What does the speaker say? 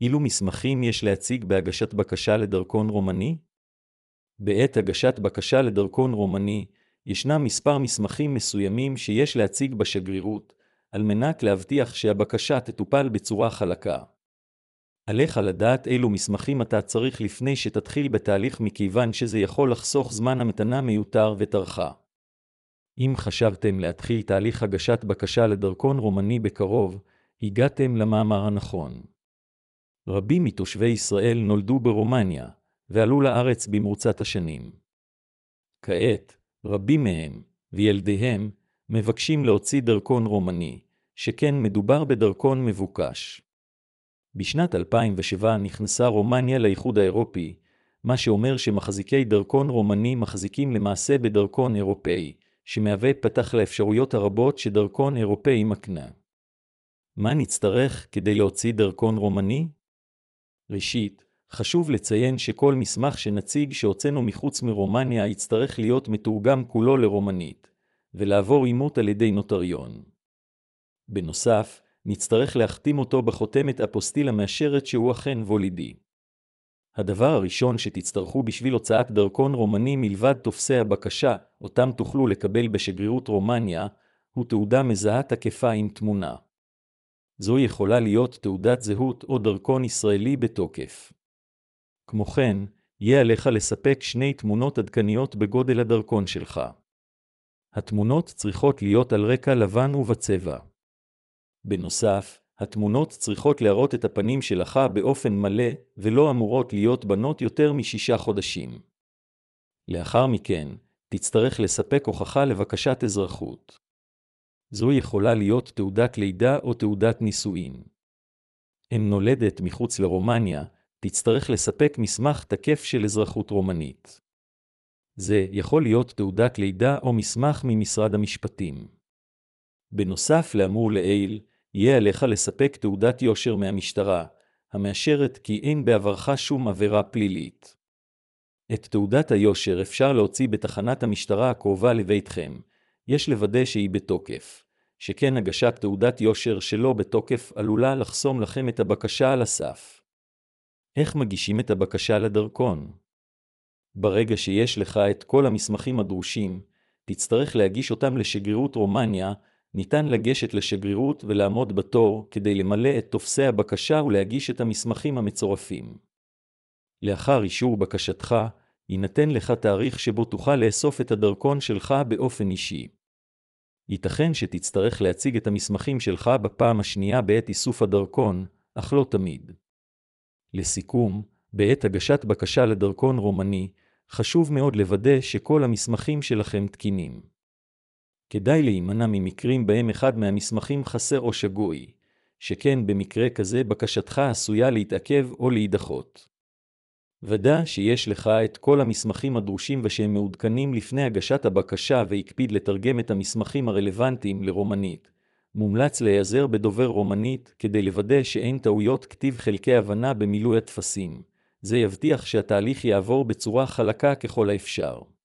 אילו מסמכים יש להציג בהגשת בקשה לדרכון רומני? בעת הגשת בקשה לדרכון רומני, ישנם מספר מסמכים מסוימים שיש להציג בשגרירות, על מנת להבטיח שהבקשה תטופל בצורה חלקה. עליך לדעת אילו מסמכים אתה צריך לפני שתתחיל בתהליך, מכיוון שזה יכול לחסוך זמן המתנה מיותר וטרחה. אם חשבתם להתחיל תהליך הגשת בקשה לדרכון רומני בקרוב, הגעתם למאמר הנכון. רבים מתושבי ישראל נולדו ברומניה, ועלו לארץ במרוצת השנים. כעת, רבים מהם, וילדיהם, מבקשים להוציא דרכון רומני, שכן מדובר בדרכון מבוקש. בשנת 2007 נכנסה רומניה לאיחוד האירופי, מה שאומר שמחזיקי דרכון רומני מחזיקים למעשה בדרכון אירופאי, שמהווה פתח לאפשרויות הרבות שדרכון אירופאי מקנה. מה נצטרך כדי להוציא דרכון רומני? ראשית, חשוב לציין שכל מסמך שנציג שהוצאנו מחוץ מרומניה יצטרך להיות מתורגם כולו לרומנית, ולעבור אימות על ידי נוטריון. בנוסף, נצטרך להחתים אותו בחותמת אפוסטיל המאשרת שהוא אכן וולידי. הדבר הראשון שתצטרכו בשביל הוצאת דרכון רומני מלבד טופסי הבקשה, אותם תוכלו לקבל בשגרירות רומניה, הוא תעודה מזהה תקפה עם תמונה. זו יכולה להיות תעודת זהות או דרכון ישראלי בתוקף. כמו כן, יהיה עליך לספק 2 תמונות עדכניות בגודל הדרכון שלך. התמונות צריכות להיות על רקע לבן ובצבע. בנוסף, התמונות צריכות להראות את הפנים שלך באופן מלא, ולא אמורות להיות בנות יותר מ6 חודשים. לאחר מכן, תצטרך לספק הוכחה לבקשת אזרחות. זו יכולה להיות תעודת לידה או תעודת נישואין. אם נולדת מחוץ לרומניה, תצטרך לספק מסמך תקף של אזרחות רומנית. זה יכול להיות תעודת לידה או מסמך ממשרד המשפטים. בנוסף לאמור לעיל, יהיה עליך לספק תעודת יושר מהמשטרה, המאשרת כי אין בעברך שום עבירה פלילית. את תעודת היושר אפשר להוציא בתחנת המשטרה הקרובה לביתכם, יש לוודא שהיא בתוקף, שכן הגשת תעודת יושר שלא בתוקף עלולה לחסום לכם את הבקשה על הסף. איך מגישים את הבקשה לדרכון? ברגע שיש לך את כל המסמכים הדרושים, תצטרך להגיש אותם לשגרירות רומניה. ניתן לגשת לשגרירות ולעמוד בתור כדי למלא את טופסי הבקשה ולהגיש את המסמכים המצורפים. לאחר אישור בקשתך, יינתן לך תאריך שבו תוכל לאסוף את הדרכון שלך באופן אישי. ייתכן שתצטרך להציג את המסמכים שלך בפעם השנייה בעת איסוף הדרכון, אך לא תמיד. לסיכום, בעת הגשת בקשה לדרכון רומני, חשוב מאוד לוודא שכל המסמכים שלכם תקינים. כדאי להימנע ממקרים בהם אחד מהמסמכים חסר או שגוי, שכן במקרה כזה בקשתך עשויה להתעכב או להידחות. ודא שיש לך את כל המסמכים הדרושים ושהם מעודכנים לפני הגשת הבקשה, והקפיד לתרגם את המסמכים הרלוונטיים לרומנית. מומלץ להיעזר בדובר רומנית כדי לוודא שאין טעויות כתיב חלקי הבנה במילוי הטפסים. זה יבטיח שהתהליך יעבור בצורה חלקה ככל האפשר.